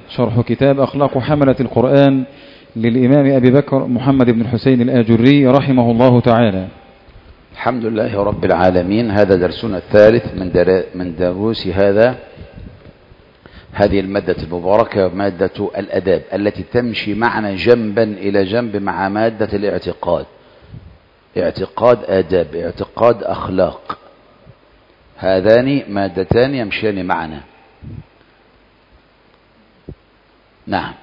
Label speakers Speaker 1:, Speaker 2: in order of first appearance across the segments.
Speaker 1: شرح كتاب أخلاق حملة القرآن للإمام أبي بكر محمد بن الحسين الآجري رحمه الله تعالى.
Speaker 2: الحمد لله رب العالمين. هذا درسنا الثالث من دروس هذه المادة المباركة، مادة الأداب التي تمشي معنا جنبا إلى جنب مع مادة الاعتقاد. اعتقاد آداب، اعتقاد أخلاق، هذان مادتان يمشيان معنا. نعم.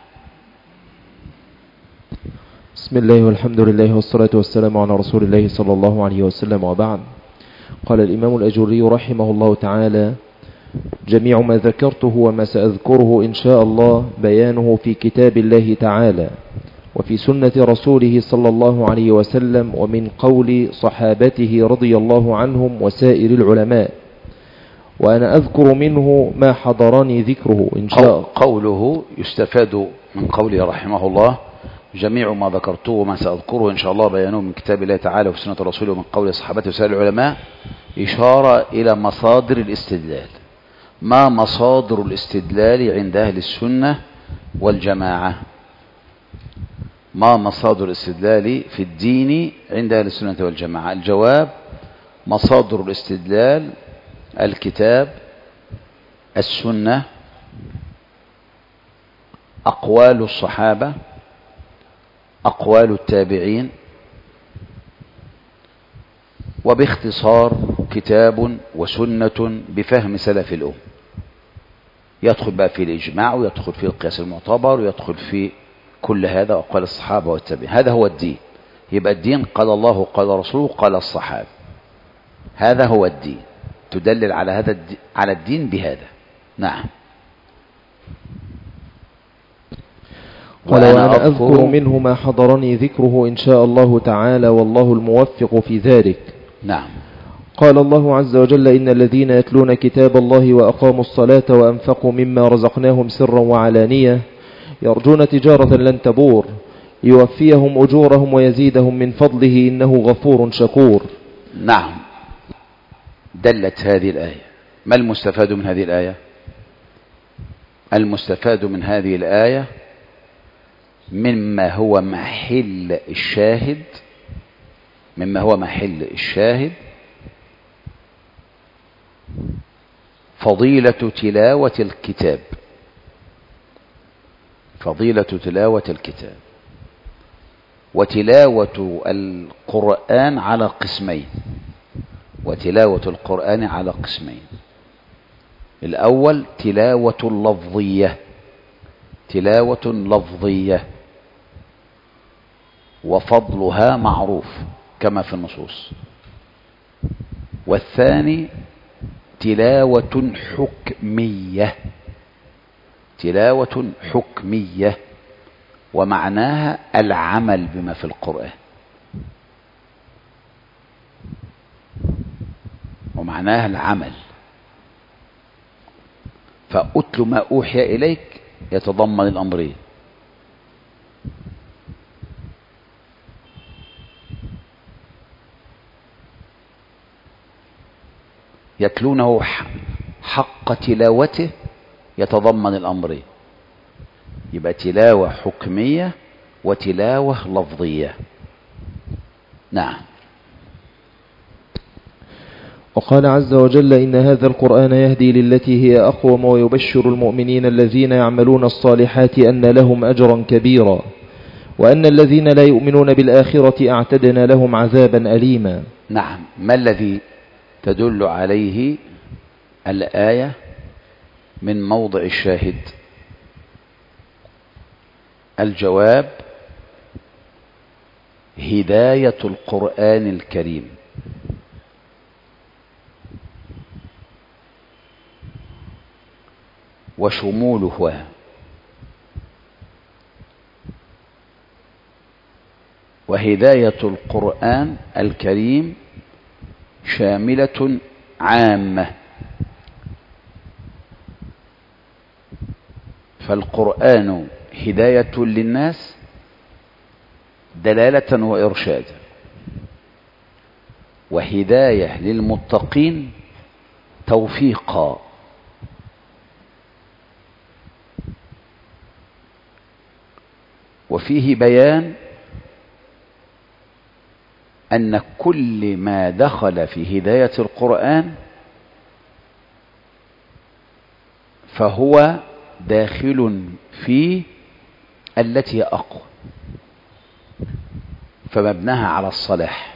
Speaker 3: بسم الله والحمد لله والصلاة والسلام على رسول الله صلى الله عليه وسلم، وبعد. قال الإمام الأجري رحمه الله تعالى: جميع ما ذكرته وما سأذكره إن شاء الله بيانه في كتاب الله تعالى وفي سنة رسوله صلى الله عليه وسلم ومن قول صحابته رضي الله عنهم وسائر العلماء، وأنا أذكر منه ما حضرني ذكره إن شاء الله.
Speaker 2: قوله يستفاد من قوله رحمه الله: جميع ما ذكرته وما سأذكره إن شاء الله بيانه من كتاب الله تعالى وفي سنة رسوله ومن قول صحابته وسائر العلماء، إشارة إلى مصادر الاستدلال. ما مصادر الاستدلال عند أهل السنة والجماعة؟ ما مصادر الاستدلال في الدين عند أهل السنة والجماعة؟ الجواب: مصادر الاستدلال الكتاب، السنة، أقوال الصحابة، أقوال التابعين، وباختصار كتاب وسنة بفهم سلف الأمة. يدخل بقى في الإجماع، ويدخل في القياس المعتبر، ويدخل في كل هذا، أقوال الصحابة والتابعين. هذا هو الدين. يبقى الدين قال الله قال رسوله قال الصحابة، هذا هو الدين. تدلل على هذا على الدين بهذا. نعم.
Speaker 3: وأنا أذكر منه ما حضرني ذكره إن شاء الله تعالى، والله الموفق في ذلك.
Speaker 2: نعم.
Speaker 3: قال الله عز وجل: إن الذين يتلون كتاب الله وأقاموا الصلاة وأنفقوا مما رزقناهم سرا وعلانية يرجون تجارة لن تبور يوفيهم أجورهم ويزيدهم من فضله إنه غفور شكور.
Speaker 2: نعم. دلت هذه الآية. ما المستفاد من هذه الآية؟ المستفاد من هذه الآية مما هو محل الشاهد فضيلة تلاوة الكتاب. فضيلة تلاوة الكتاب. وتلاوة القرآن على قسمين. وتلاوة القرآن على قسمين. الأول تلاوة لفظية. تلاوة لفظية وفضلها معروف كما في النصوص. والثاني تلاوة حكمية. تلاوة حكمية ومعناها العمل بما في القرآن. ومعناها العمل. فأتل ما أوحي إليك يتضمن الأمرين. يتلونه حق تلاوته يتضمن الأمرين. يبقى تلاوة حكمية وتلاوة لفظية. نعم.
Speaker 3: وقال عز وجل: إن هذا القرآن يهدي للتي هي أقوم ويبشر المؤمنين الذين يعملون الصالحات أن لهم أجرا كبيرا وأن الذين لا يؤمنون بالآخرة أعتدنا لهم عذابا أليما.
Speaker 2: نعم. ما الذي تدل عليه الآية من موضع الشاهد؟ الجواب: هداية القرآن الكريم. وشموله. وهداية القرآن الكريم شاملة عامة. فالقرآن هداية للناس دلالة وإرشادا، وهداية للمتقين توفيقا. وفيه بيان أن كل ما دخل في هداية القرآن فهو داخل في التي هي أقوى، فمبناها على الصلاح،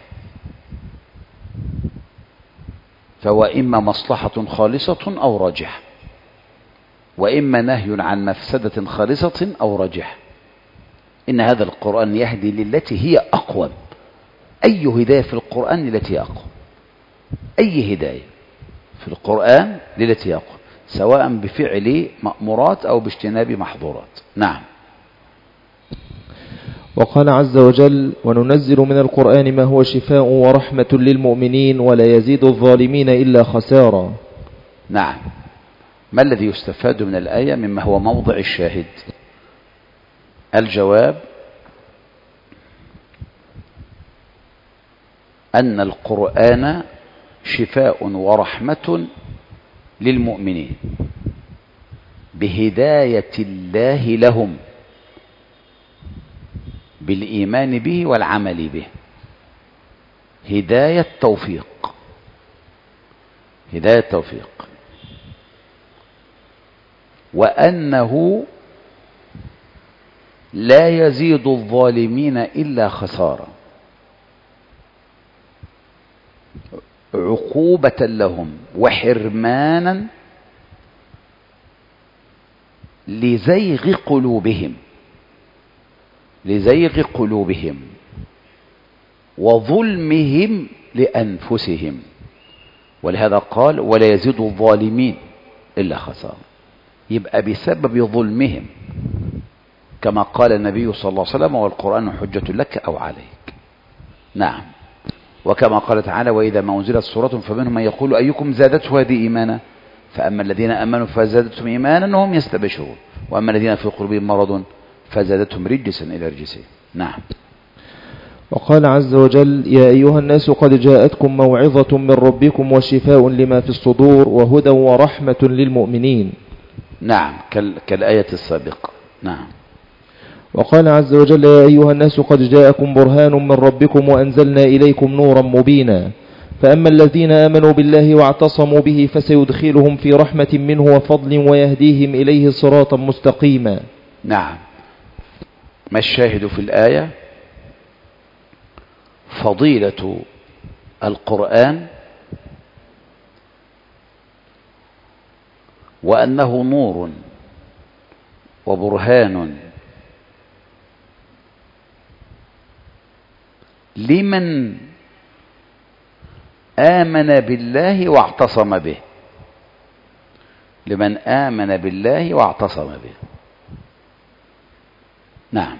Speaker 2: فهو إما مصلحة خالصة أو راجحة، وإما نهي عن مفسدة خالصة أو راجحة. إن هذا القرآن يهدي للتي هي أقوى. أي هداية في القرآن للتي هي أقوى، أي هداية في القرآن للتي هي أقوى، سواء بفعل مأمورات أو باجتناب محظورات. نعم.
Speaker 3: وقال عز وجل: وننزل من القرآن ما هو شفاء ورحمة للمؤمنين ولا يزيد الظالمين إلا خسارا.
Speaker 2: نعم. ما الذي يستفاد من الآية مما هو موضع الشاهد؟ الجواب: أن القرآن شفاء ورحمة للمؤمنين بهداية الله لهم بالإيمان به والعمل به، هداية توفيق، هداية توفيق. وأنه لا يزيد الظالمين إلا خسارة، عقوبة لهم وحرمانا لزيغ قلوبهم، لزيغ قلوبهم وظلمهم لأنفسهم. ولهذا قال: ولا يزيد الظالمين إلا خسارة. يبقى بسبب ظلمهم، كما قال النبي صلى الله عليه وسلم: والقرآن حجة لك أو عليك. نعم. وكما قال تعالى: وإذا ما أنزلت سورة فمنهم من يقول أيكم زادته هذه إيمانا فأما الذين آمنوا فزادتهم إيمانا وهم يستبشرون وأما الذين في قلوبهم مرض فزادتهم رجسا إلى رجسهم. نعم.
Speaker 3: وقال عز وجل: يا أيها الناس قد جاءتكم موعظة من ربكم وشفاء لما في الصدور وهدى ورحمة للمؤمنين.
Speaker 2: نعم، كالآية السابقة. نعم.
Speaker 3: وقال عز وجل: يا أيها الناس قد جاءكم برهان من ربكم وأنزلنا إليكم نورا مبينا فأما الذين آمنوا بالله واعتصموا به فسيدخلهم في رحمة منه وفضل ويهديهم إليه صراطا مستقيما.
Speaker 2: نعم. ما الشاهد في الآية؟ فضيلة القرآن وأنه نور وبرهان لمن آمن بالله واعتصم به، لمن آمن بالله واعتصم به. نعم.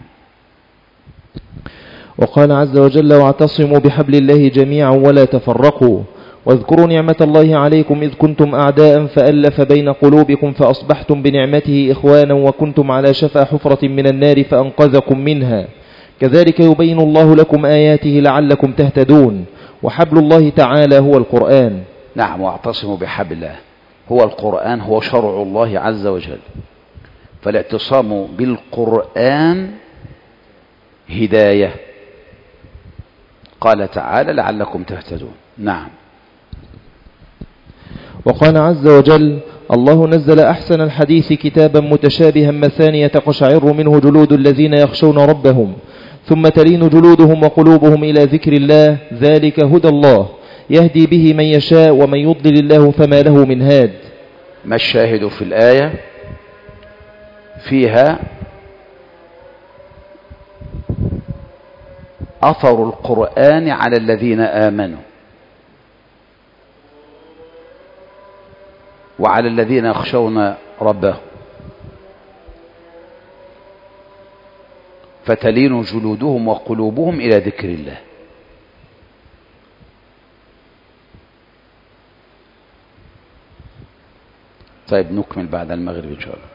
Speaker 3: وقال عز وجل: واعتصموا بحبل الله جميعا ولا تفرقوا واذكروا نعمة الله عليكم إذ كنتم أعداء فألف بين قلوبكم فأصبحتم بنعمته إخوانا وكنتم على شفا حفرة من النار فأنقذكم منها كذلك يبين الله لكم آياته لعلكم تهتدون وحبل الله تعالى هو القرآن.
Speaker 2: نعم. واعتصموا بحبل الله هو القرآن، هو شرع الله عز وجل. فالاعتصام بالقرآن هداية. قال تعالى: لعلكم تهتدون. نعم.
Speaker 3: وقال عز وجل: الله نزل أحسن الحديث كتابا متشابها مثانية تقشعر منه جلود الذين يخشون ربهم ثم تلين جلودهم وقلوبهم إلى ذكر الله ذلك هدى الله يهدي به من يشاء ومن يضلل الله فما له من هاد.
Speaker 2: ما الشاهد في الآية؟ فيها أثر القرآن على الذين آمنوا وعلى الذين يخشون ربهم فتلين جلودهم وقلوبهم إلى ذكر الله. طيب، نكمل بعد المغرب إن شاء الله.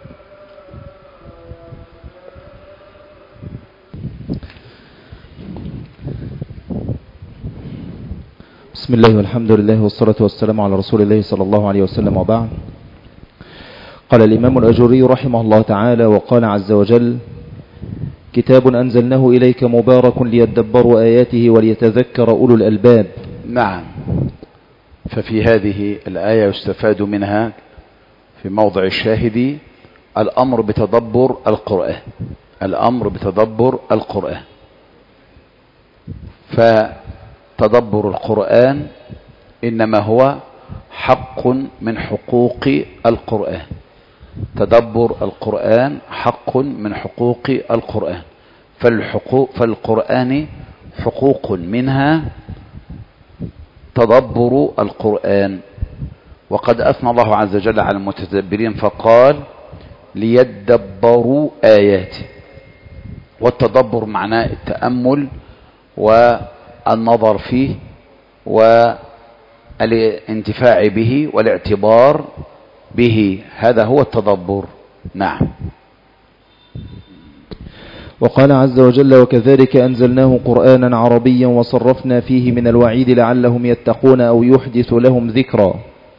Speaker 3: بسم الله والحمد لله والصلاة والسلام على رسول الله صلى الله عليه وسلم وبعد. قال الإمام الأجوري رحمه الله تعالى: وقال عز وجل: كتاب أنزلناه إليك مبارك ليدبروا آياته وليتذكر أولو الألباب.
Speaker 2: نعم. ففي هذه الآية يستفاد منها في موضع الشاهد الأمر بتدبر القرآن، الأمر بتدبر القرآن. فتدبر القرآن إنما هو حق من حقوق القرآن، تدبر القرآن حق من حقوق القرآن. فالقرآن حقوق منها تدبر القرآن. وقد أثنى الله عز وجل على المتدبرين فقال ليدبروا آياته. والتدبر معناه التأمل والنظر فيه والانتفاع به والاعتبار به، هذا هو التدبر. نعم.
Speaker 3: وقال عز وجل وكذلك أنزلناه قرآنا عربيا وصرفنا فيه من الوعيد لعلهم يتقون أو يحدث لهم ذكرا.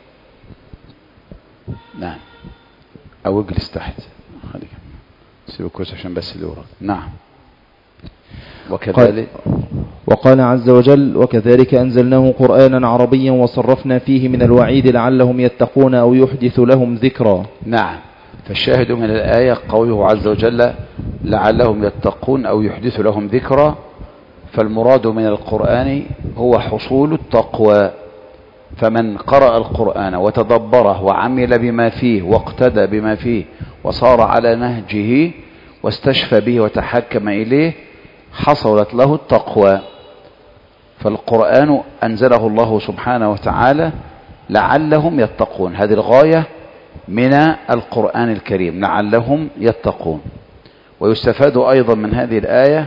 Speaker 2: نعم. أو اجلس تحت، خليك سيب الكرسي عشان بس اللي وراك. نعم. وكذلك
Speaker 3: وقال عز وجل وكذلك أنزلناه قرآنا عربيا وصرفنا فيه من الوعيد لعلهم يتقون أو يحدث لهم ذكرا.
Speaker 2: نعم. فالشاهد من الآية قوله عز وجل لعلهم يتقون أو يحدث لهم ذكرا. فالمراد من القرآن هو حصول التقوى. فمن قرأ القرآن وتدبره وعمل بما فيه واقتدى بما فيه وصار على نهجه واستشفى به وتحكم إليه حصلت له التقوى. فالقرآن أنزله الله سبحانه وتعالى لعلهم يتقون، هذه الغاية من القرآن الكريم، لعلهم يتقون. ويستفاد أيضا من هذه الآية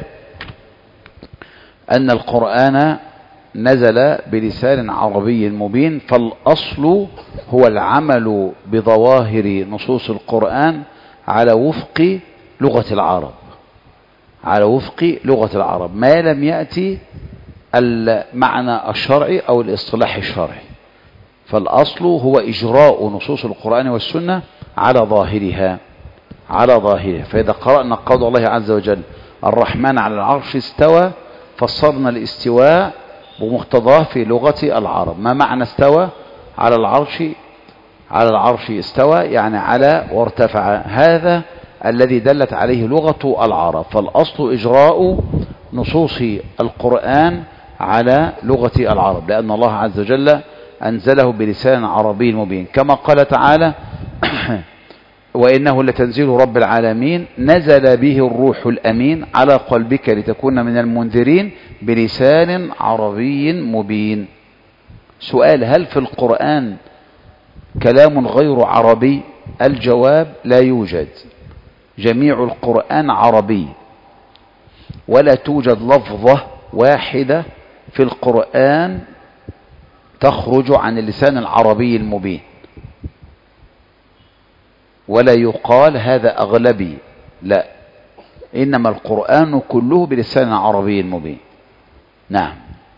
Speaker 2: أن القرآن نزل بلسان عربي مبين. فالأصل هو العمل بظواهر نصوص القرآن على وفق لغة العرب، على وفق لغة العرب، ما لم يأتي المعنى الشرعي أو الاصطلاح الشرعي. فالأصل هو إجراء نصوص القرآن والسنة على ظاهرها، على ظاهرها. فإذا قرأنا قول الله عز وجل الرحمن على العرش استوى، فسرنا الاستواء بمقتضاه في لغة العرب. ما معنى استوى؟ على العرش، على العرش استوى يعني على وارتفع، هذا الذي دلت عليه لغة العرب. فالأصل إجراء نصوص القرآن على لغة العرب، لأن الله عز وجل أنزله بلسان عربي مبين، كما قال تعالى وإنه لتنزيل رب العالمين نزل به الروح الأمين على قلبك لتكون من المنذرين بلسان عربي مبين. سؤال: هل في القرآن كلام غير عربي؟ الجواب: لا يوجد. جميع القرآن عربي، ولا توجد لفظة واحدة في القرآن تخرج عن اللسان العربي المبين، ولا يقال هذا أغلبي، لا، إنما القرآن كله بلسان عربي مبين. نعم.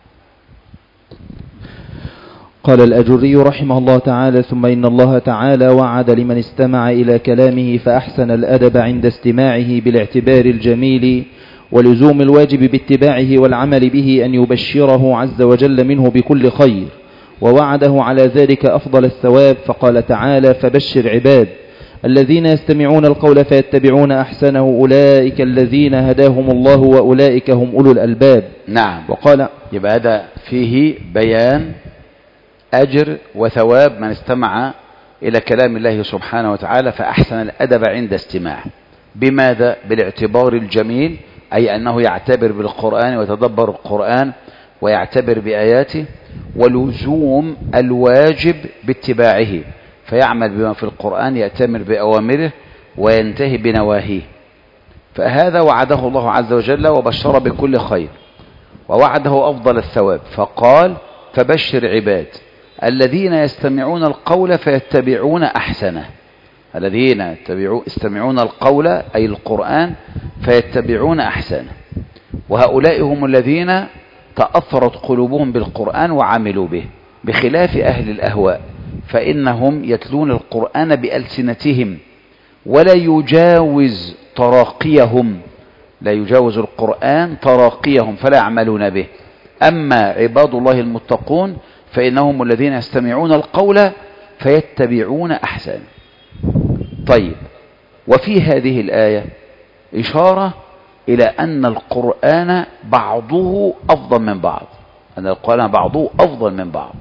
Speaker 3: قال الأجري رحمه الله تعالى: ثم إن الله تعالى وعد لمن استمع إلى كلامه فأحسن الأدب عند استماعه بالاعتبار الجميل ولزوم الواجب باتباعه والعمل به أن يبشره عز وجل منه بكل خير، ووعده على ذلك أفضل الثواب، فقال تعالى: فبشر عباد الذين يستمعون القول فيتبعون أحسنه أولئك الذين هداهم الله وأولئك هم أولو الألباب.
Speaker 2: نعم.
Speaker 3: وقال
Speaker 2: يبقى هذا فيه بيان أجر وثواب من استمع إلى كلام الله سبحانه وتعالى فأحسن الأدب عند استماعه. بماذا؟ بالاعتبار الجميل، أي أنه يعتبر بالقرآن ويتدبر القرآن ويعتبر بآياته، ولزوم الواجب باتباعه، فيعمل بما في القرآن، يأتمر بأوامره وينتهي بنواهيه. فهذا وعده الله عز وجل وبشر بكل خير، ووعده أفضل الثواب، فقال: فبشر عباد الذين يستمعون القول فيتبعون أحسنه. الذين يستمعون القول أي القرآن فيتبعون أحسنه، وهؤلاء هم الذين تأثرت قلوبهم بالقرآن وعملوا به، بخلاف أهل الأهواء فإنهم يتلون القرآن بألسنتهم ولا يجاوز تراقيهم، لا يجاوز القرآن تراقيهم فلا يعملون به. أما عباد الله المتقون فإنهم الذين يستمعون القول فيتبعون أحسن. طيب، وفي هذه الآية إشارة إلى أن القرآن بعضه أفضل من بعض، أن القرآن بعضه أفضل من بعض.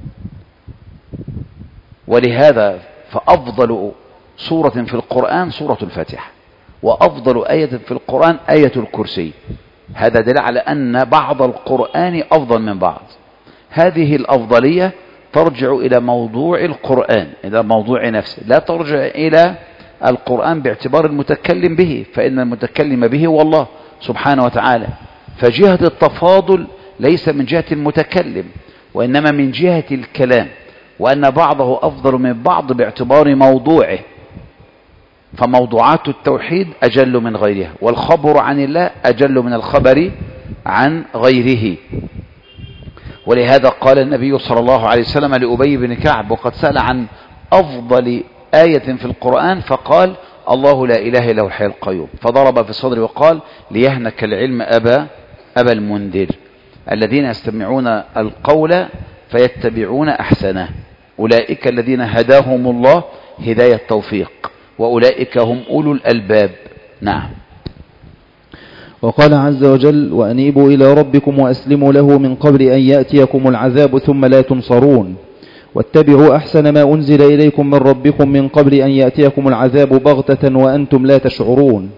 Speaker 2: ولهذا فأفضل سورة في القرآن سورة الفاتحة، وأفضل آية في القرآن آية الكرسي. هذا دليل على أن بعض القرآن أفضل من بعض. هذه الأفضلية ترجع إلى موضوع القرآن، إلى موضوع نفسه، لا ترجع إلى القرآن باعتبار المتكلم به، فإن المتكلم به هو الله سبحانه وتعالى. فجهة التفاضل ليس من جهة المتكلم، وإنما من جهة الكلام، وأن بعضه أفضل من بعض باعتبار موضوعه. فموضوعات التوحيد أجل من غيرها، والخبر عن الله أجل من الخبر عن غيره. ولهذا قال النبي صلى الله عليه وسلم لأبي بن كعب وقد سأل عن أفضل آية في القرآن فقال: الله لا إله إلا هو الحي القيوم. فضرب في صدره وقال: ليهنك العلم أبا المنذر، الذين يستمعون القول فيتبعون أحسنه، أولئك الذين هداهم الله هداية توفيق، وأولئك هم أولو الألباب. نعم.
Speaker 3: وقال عز وجل: وأنيبوا إلى ربكم وأسلموا له من قبل أن يأتيكم العذاب ثم لا تنصرون، واتبعوا أحسن ما أنزل إليكم من ربكم من قبل أن يأتيكم العذاب بغتة وأنتم لا تشعرون.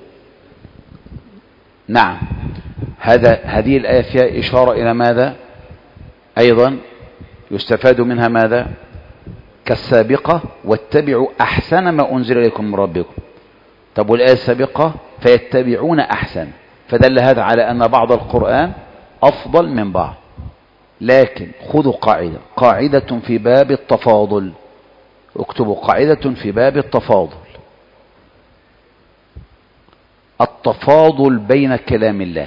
Speaker 2: نعم، هذه الآية فيها إشارة إلى ماذا أيضا يستفاد منها؟ ماذا؟ كالسابقة: واتبعوا أحسن ما أنزل إليكم من ربكم. طب والآية السابقة: فيتبعون أحسن، فدل هذا على أن بعض القرآن أفضل من بعض. لكن خذوا قاعدة في باب التفاضل، اكتبوا قاعدة في باب التفاضل: التفاضل بين كلام الله،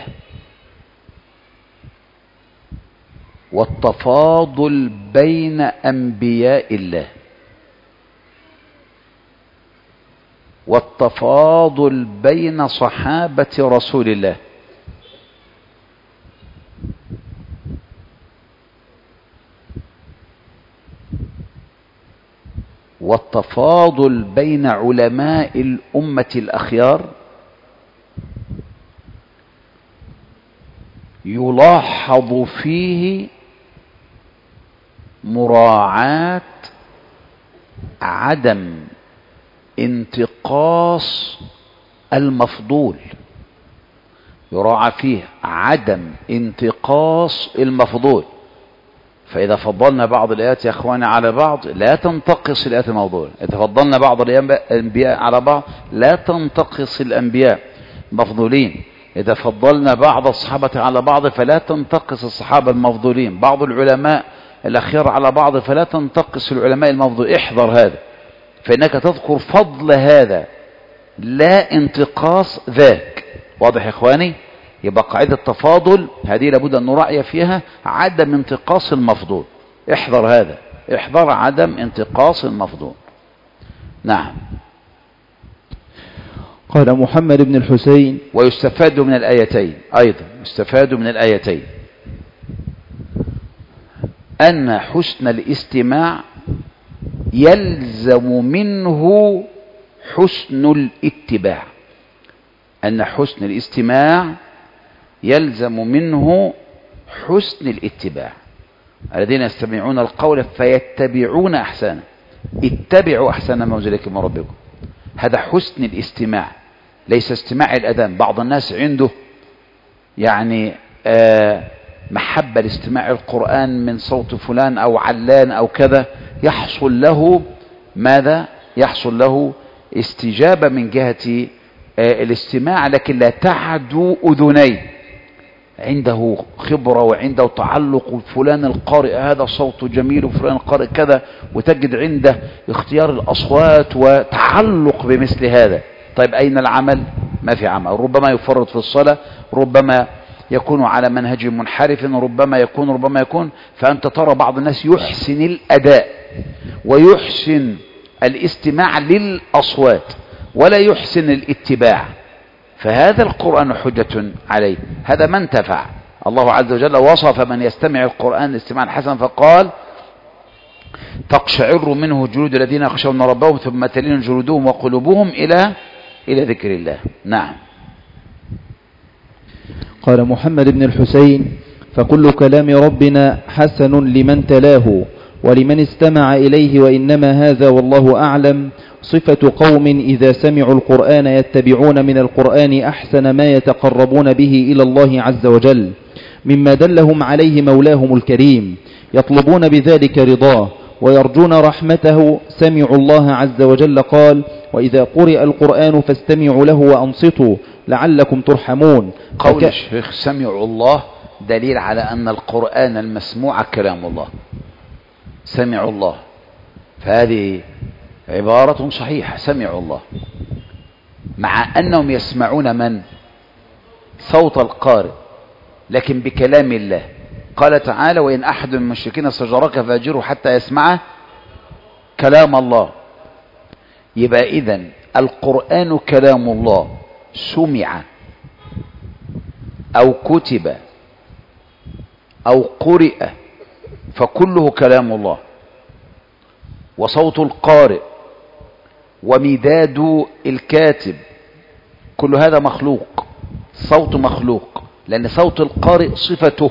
Speaker 2: والتفاضل بين أنبياء الله، والتفاضل بين صحابة رسول الله، والتفاضل بين علماء الأمة الأخيار، يلاحظ فيه مراعاة عدم انتقاص المفضول، يراعى فيه عدم انتقاص المفضول. فإذا فضلنا بعض الآيات يا أخواني على بعض لا تنتقص الآيات المفضولة، إذا فضلنا بعض الأنبياء على بعض لا تنتقص الأنبياء المفضولين، إذا فضلنا بعض الصحابة على بعض فلا تنتقص الصحابة المفضولين، بعض العلماء الأخيار على بعض فلا تنتقص العلماء المفضولين. احذر هذا، فإنك تذكر فضل هذا لا انتقاص ذاك. واضح يا إخواني؟ يبقى قاعدة التفاضل هذه لابد أن نراعي فيها عدم انتقاص المفضول. احذر هذا، احذر عدم انتقاص المفضول. نعم.
Speaker 3: قال محمد بن الحسين:
Speaker 2: ويستفاد من الآيتين أيضا، يستفاد من الآيتين أن حسن الاستماع يلزم منه حسن الاتباع، أن حسن الاستماع يلزم منه حسن الاتباع. الذين يستمعون القول فيتبعون أحسنه، اتبعوا أحسن ما أنزل إليكم من ربكم. هذا حسن الاستماع، ليس استماع الأذان. بعض الناس عنده يعني محبة لاستماع القرآن من صوت فلان أو علان أو كذا، يحصل له ماذا؟ يحصل له استجابة من جهة الاستماع، لكن لا تعدو أذنيه. عنده خبرة وعنده تعلق، فلان القارئ هذا صوته جميل وفلان القارئ كذا، وتجد عنده اختيار الأصوات وتعلق بمثل هذا. طيب أين العمل؟ ما في عمل. ربما يفرط في الصلاة، ربما يكون على منهج منحرف، ربما يكون. فأنت ترى بعض الناس يحسن الأداء ويحسن الاستماع للأصوات ولا يحسن الاتباع. فهذا القرآن حجة عليه. هذا ما انتفع. الله عز وجل وصف من يستمع القرآن استماعا حسنا فقال تقشعر منه جلود الذين يخشون ربهم ثم تلين جلودهم وقلوبهم إلى ذكر الله. نعم.
Speaker 3: قال محمد بن الحسين: فكل كلام ربنا حسن لمن تلاه ولمن استمع إليه، وإنما هذا والله أعلم صفة قوم إذا سمعوا القرآن يتبعون من القرآن أحسن ما يتقربون به إلى الله عز وجل مما دلهم عليه مولاهم الكريم، يطلبون بذلك رضاه ويرجون رحمته. سمعوا الله عز وجل قال: وإذا قرئ القرآن فاستمعوا له وأنصتوا لعلكم ترحمون.
Speaker 2: قول الشيخ سمعوا الله دليل على أن القرآن المسموع كلام الله. سمعوا الله، فهذه عبارة صحيحة. سمعوا الله، مع أنهم يسمعون من؟ صوت القارئ، لكن بكلام الله. قال تعالى: وإن أحد من المشركين استجارك فأجره حتى يسمع كلام الله. يبقى إذن القرآن كلام الله، سمع أو كتب أو قرئ فكله كلام الله. وصوت القارئ ومداد الكاتب كل هذا مخلوق. صوت مخلوق، لأن صوت القارئ صفته،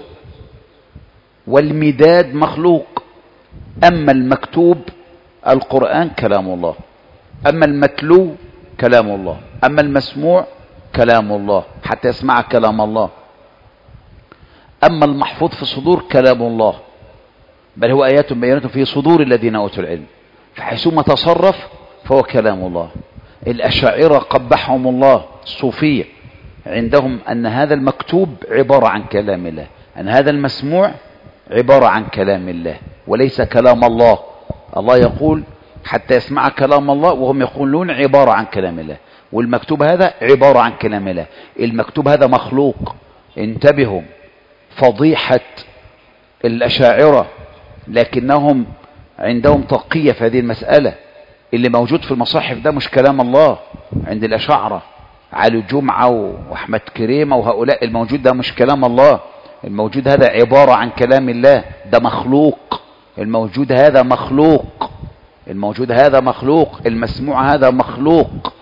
Speaker 2: والمداد مخلوق. أما المكتوب القرآن كلام الله، أما المتلو كلام الله، أما المسموع كلام الله حتى يسمع كلام الله. أما المحفوظ في الصدور كلام الله، بل هو آيات بينات في صدور الذين أوتوا العلم، فحيثما تصرف فهو كلام الله. الأشاعرة قبحهم الله، الصوفية، عندهم أن هذا المكتوب عبارة عن كلام الله، أن هذا المسموع عبارة عن كلام الله وليس كلام الله. الله يقول حتى يسمع كلام الله، وهم يقولون عبارة عن كلام الله، والمكتوب هذا عبارة عن كلام الله. المكتوب هذا مخلوق. انتبهوا، فضيحة الأشاعرة، لكنهم عندهم تقية في هذه المسألة. اللي موجود في المصاحف ده مش كلام الله عند الأشاعرة، علي جمعة وأحمد كريمة وهؤلاء. الموجود ده مش كلام الله، الموجود هذا عبارة عن كلام الله، ده مخلوق. الموجود هذا مخلوق، الموجود هذا مخلوق، المسموع هذا مخلوق،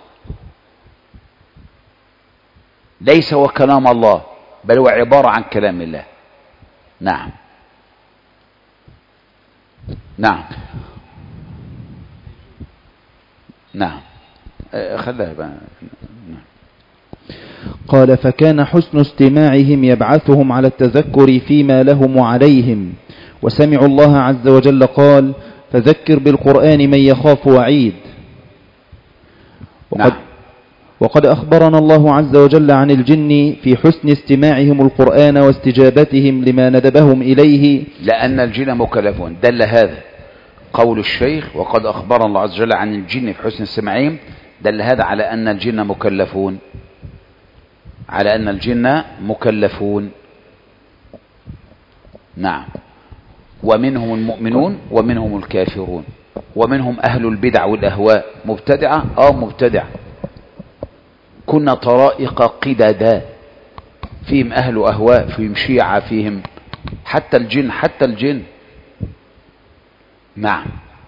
Speaker 2: ليس هو كلام الله، بل هو عبارة عن كلام الله. نعم. نعم. نعم. خلها بقى. نعم.
Speaker 3: قال: فكان حسن استماعهم يبعثهم على التذكر فيما لهم وعليهم. وسمعوا الله عز وجل قال: فذكر بالقرآن من يخاف وعيد. وقد أخبرنا الله عز وجل عن الجن في حسن استماعهم القرآن واستجابتهم لما ندبهم إليه،
Speaker 2: لأن الجن مكلفون. دل هذا قول الشيخ وقد أخبرنا الله عز وجل عن الجن في حسن استماعهم، دل هذا على أن الجن مكلفون، على أن الجن مكلفون. نعم. ومنهم المؤمنون ومنهم الكافرون، ومنهم أهل البدع والأهواء. مبتدعة مبتدعة. كنا طرائق قددا، فيهم أهل أهواء، فيهم شيعة، فيهم حتى الجن. نعم.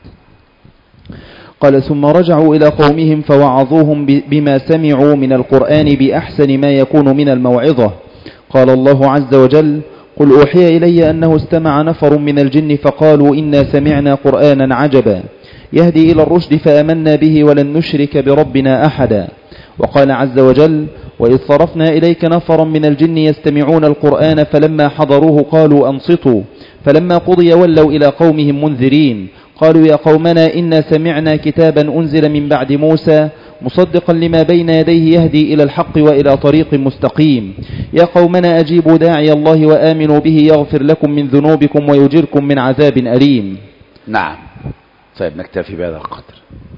Speaker 3: قال: ثم رجعوا إلى قومهم فوعظوهم بما سمعوا من القرآن بأحسن ما يكون من الموعظة. قال الله عز وجل: قل أوحي إلي أنه استمع نفر من الجن فقالوا إنا سمعنا قرآنا عجبا يهدي إلى الرشد فآمنا به ولن نشرك بربنا أحدا. وقال عز وجل: وإذ صرفنا إليك نفرا من الجن يستمعون القرآن فلما حضروه قالوا أنصتوا فلما قضي ولوا إلى قومهم منذرين قالوا يا قومنا إنا سمعنا كتابا أنزل من بعد موسى مصدقا لما بين يديه يهدي إلى الحق وإلى طريق مستقيم يا قومنا أجيبوا داعي الله وآمنوا به يغفر لكم من ذنوبكم ويجركم من عذاب أليم.
Speaker 2: نعم. طيب نكتفي بهذا القدر.